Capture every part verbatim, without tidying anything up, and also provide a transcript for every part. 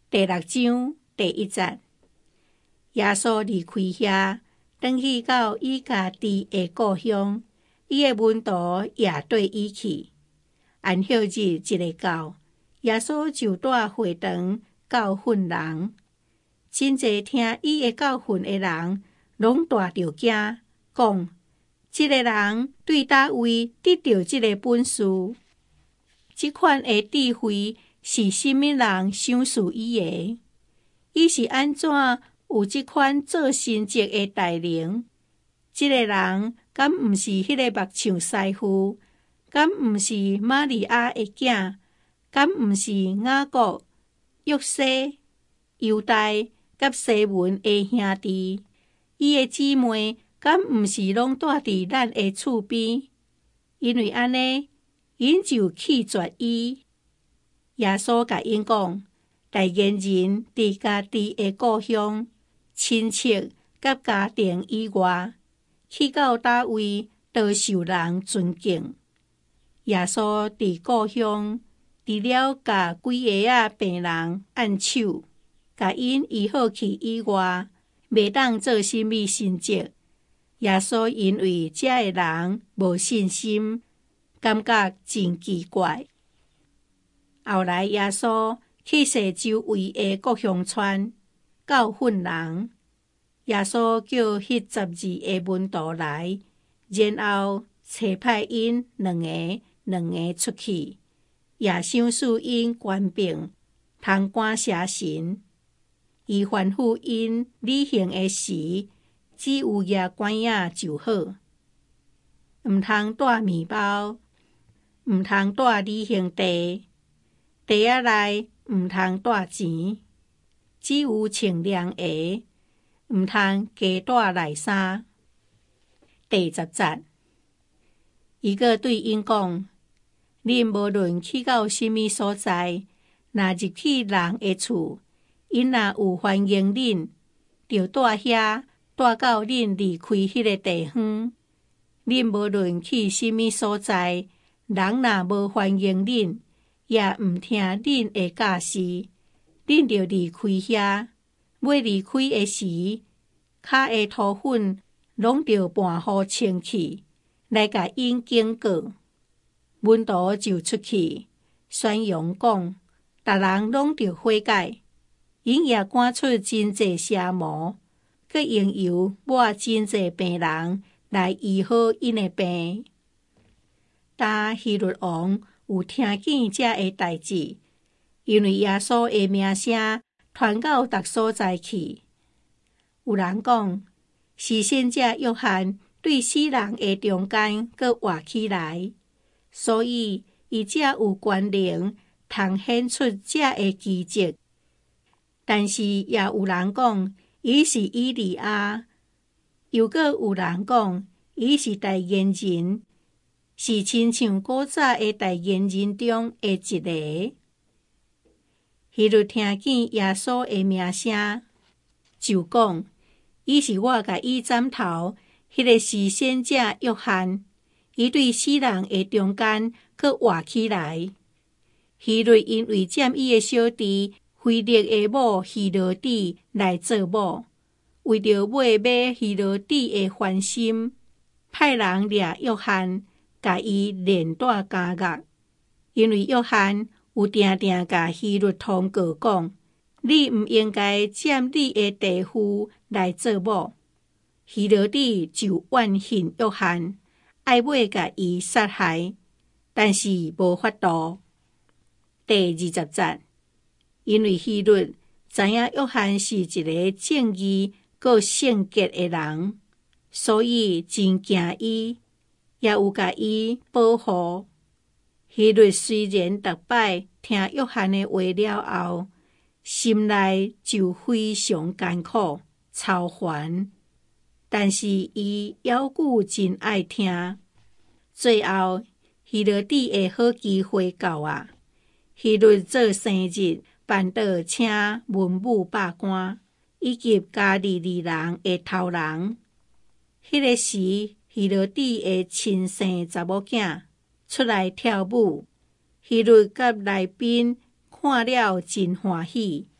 第六章第一节，耶稣离开遐，转去到伊家己的故乡，伊的门徒也对伊去。安息日一个到，耶稣就带会堂教训人，真侪听伊的教训的人，拢大着惊，讲：这个人对叨位得到这个本事？这款的智慧是甚物人赏赐伊的？伊是安怎有这款做神迹的大能？这个人敢毋是迄个目唱师傅？敢毋是玛利亚的囝？敢毋是雅各、约瑟、犹大甲西门的兄弟？伊的姊妹敢毋是拢住伫咱的厝边？因为安尼，因就弃绝伊。耶稣甲因讲，大言人伫家己的故乡、亲戚甲家庭以外，去到叨位都受人尊敬。耶稣伫故乡，除了甲几个仔病人按手，甲因医好去以外，袂当做甚物神迹。耶稣因为遮个人无信心，感觉真奇怪。后来耶稣去世周围的各乡村教训人。耶稣叫迄十二个门徒来，然后差派因两个两个出去，也赏赐因权柄，通管邪神。伊吩咐因履行的时，只有举管仔就好，毋通带面包，毋通带旅行袋，袋仔内毋通带钱，只有穿凉鞋，毋通加带内衫。第十节，伊阁对因讲：恁无论去到甚物所在，若入去人的厝，因若有欢迎恁，就住遐，住到恁离开迄个地方。恁无论去甚物所在，人若无欢迎恁，也毋听恁的教示，恁就离开遐。要离开的时，骹的土粉拢着搬互清气，来甲因警告。门徒就出去宣扬讲，逐人拢着悔改。因也赶出真济邪魔，佮用油抹真济病人来医好因的病。但希律王有听见这个代志，因为耶稣的名声传到逐所在去。有人讲，是先者约翰对死人的中间佮活起来，所以伊才有权能通显出这个奇迹。但是也有人讲，伊是以利亚，又阁有人讲，伊是大言人，是亲像古早的大言人中的一个。希律听见耶稣的名声，就讲，伊是我甲伊斩头，迄个是先者约翰，伊对死人的中间佫活起来。希律因为占伊的小弟腓力的某希罗底来做某，为着买买希罗底的欢心，派人掠约翰，甲伊连带监狱。因为约翰有定定甲希律通告讲，你毋应该占你的弟妇来做某。希罗底就怨恨约翰，爱要甲伊杀害，但是无法度。第二十节，因为希律知影约翰是一个正义佮圣洁的人，所以真惊伊，也有甲伊保护。希律虽然逐摆听约翰的话了后，心内就非常艰苦、操烦，但是伊犹旧真爱听。最后，希罗底的好机会到啊！希律做生日，办倒请文武百官以及加利利人的头人。迄个时，希罗底的亲生查某囝出来跳舞，希律甲来宾看了真欢喜，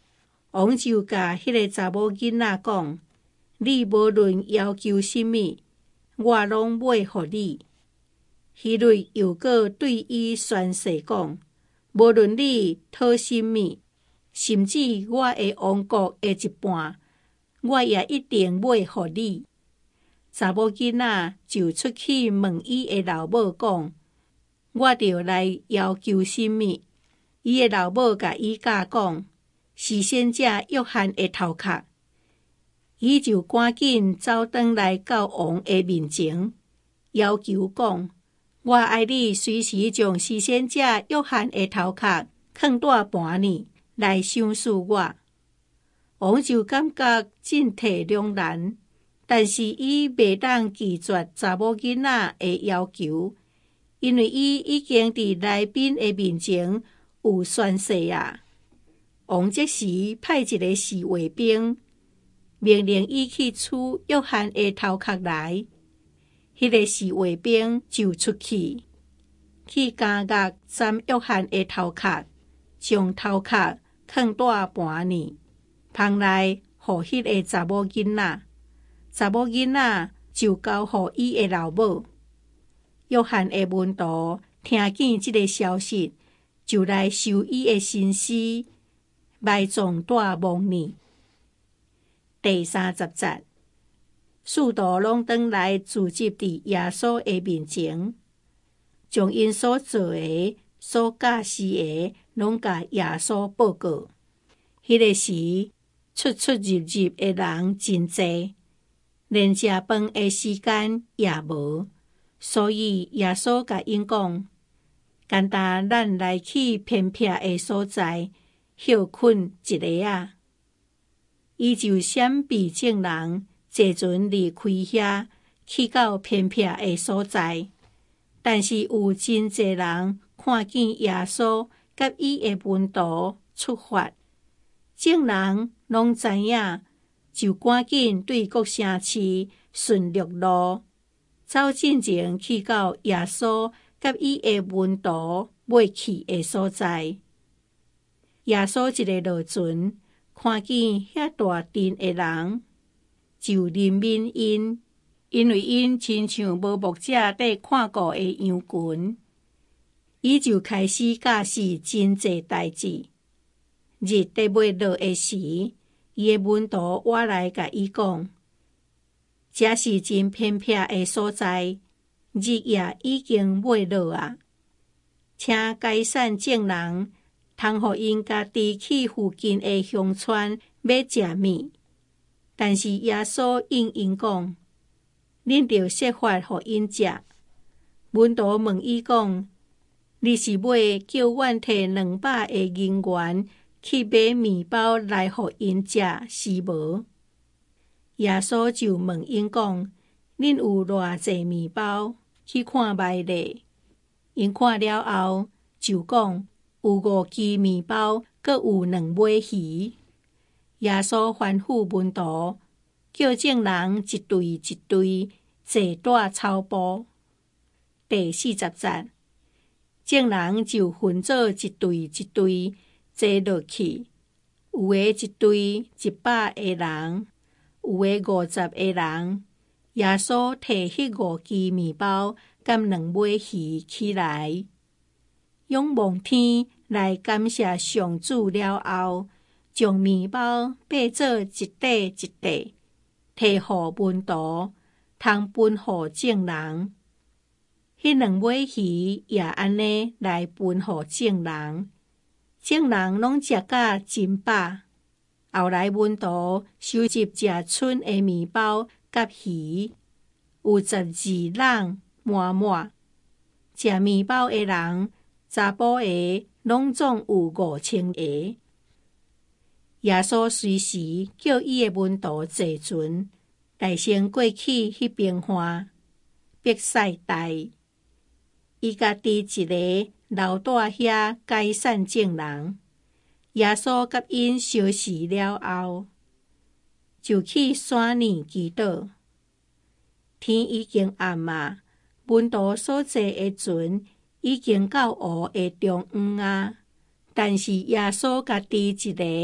王就甲迄个查某囡仔讲：你无论要求甚物，我拢买互你。希律又搁对伊宣誓讲：无论你讨甚物，甚至我的王国的一半，我也一定买互你。查某囡仔就出去问伊的老母讲：我着来要求甚物？伊的老母甲伊教讲：是先者约翰的头壳。伊就赶紧走转来到王的面前，要求讲：我爱你随时将是先者约翰的头壳放在盘里来赏赐我。王就感觉进退两难，但是伊袂当拒绝查某囡仔的要求，因为伊已经伫来宾的面前有宣誓啊。王即时派一个侍卫兵，命令伊去取约翰的头壳来。迄、那个侍卫兵就出去，去监狱斩约翰的头壳，将头壳放在盘里，放来互迄个查某囡仔。查某囡仔就交互伊的老母。约翰的门徒听见即个消息，就来收伊的身尸，埋葬在墓里。第三十节，使徒拢转来聚集伫耶稣的面前，将因所做的、所教示的，拢甲耶稣报告。迄、那个时，出出入入的人真济，连食饭的时间也无，所以耶稣甲因讲：简单，咱来去偏僻的所在休困一下啊。伊就閃避眾人，坐船離開遐，去到偏僻的所在。但是有真濟人看見耶穌甲伊的門徒出發，眾人攏知影，就趕緊對各城市順陸路，走進前去到耶穌甲伊的門徒要去的所在。耶穌一個落船，看見遐大陣的人，就憐憫因，因為因親像無目者佇看顧的羊群。伊就開始教示真濟代志。日佇要落的時，伊的門徒我來甲伊講：這是真偏僻的所在，日也已經要落啊，請解散眾人，通互因家己去附近的鄉村買食物。但是耶穌應因講：恁着設法互因食。門徒問伊講：你是要叫阮摕兩百個銀元去買麵包來互因食，是無？耶穌就問因講：恁有偌濟麵包？去看賣咧。因看了後，就講：有五支麵包，閣有兩尾魚。耶穌吩咐門徒，叫眾人一隊一隊坐在草埔。第四十節，眾人就分做一隊一隊坐落去，有的一隊一百個人，有的五十個人。耶穌摕迄五支麵包甲兩尾魚起來，仰望天來感謝上主了後，將麵包掰做一塊一塊，摕互門徒，通分互眾人。迄兩尾魚也安尼來分互眾人，眾人攏食甲真飽。後來門徒收集食剩的麵包甲魚，有十二籠滿滿。食麵包的人，查甫的攏總有五千個。耶穌隨時叫伊的門徒坐船，來先過去迄邊岸，伯賽大。伊家己一個留在遐解散眾人。耶穌甲因相視了後，就去山裡祈禱。天已經暗啊，門徒所坐的船已經到湖的中央啊，但是耶穌家己一個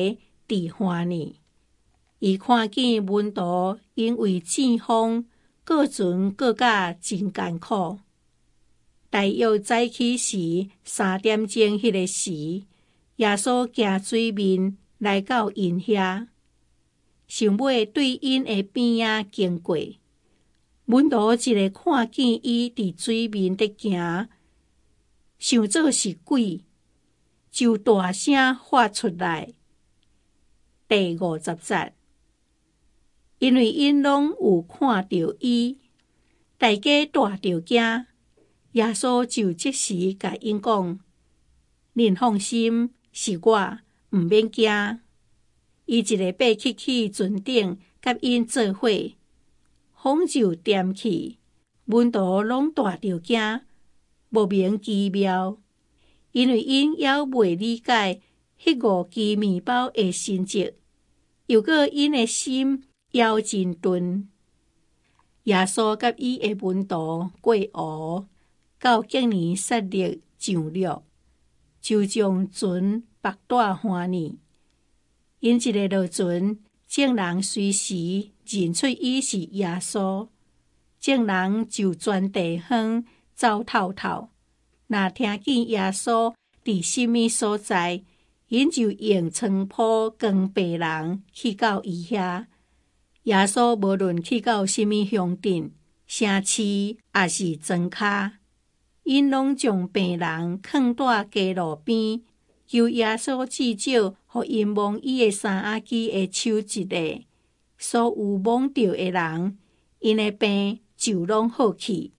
伫花呢。伊看见门徒因为战风，各船各甲真艰苦。大约早起时三点钟迄个时，耶稣行水面来到因遐，想要对因的边仔经过。门徒一个看见伊伫水面伫行，想做是鬼，就大声发出来。第五十节，因为因拢有看到伊，大家大着惊。耶稣就即时甲因讲：“恁放心，是我，毋免惊。”伊一个爬起去船顶，甲因做伙，风就点去，门徒拢大着惊，莫名其妙，因为因还未理解迄五支面包的神迹，又搁因的心还真钝。耶稣甲伊的门徒过湖，到吉尼撒勒上陆，就将船绑带花呢。因一个落船，众人随时认出伊是耶稣，众人就钻地方走透透。若听见耶稣伫什么所在，因就用床铺扛病人去到伊遐。耶稣无论去到什么乡镇、城市，也是庄脚，因拢将病人放蹛街路边，求耶稣至少互因摸伊的衫仔机的手一个。所有摸着的人，因的病就拢好去。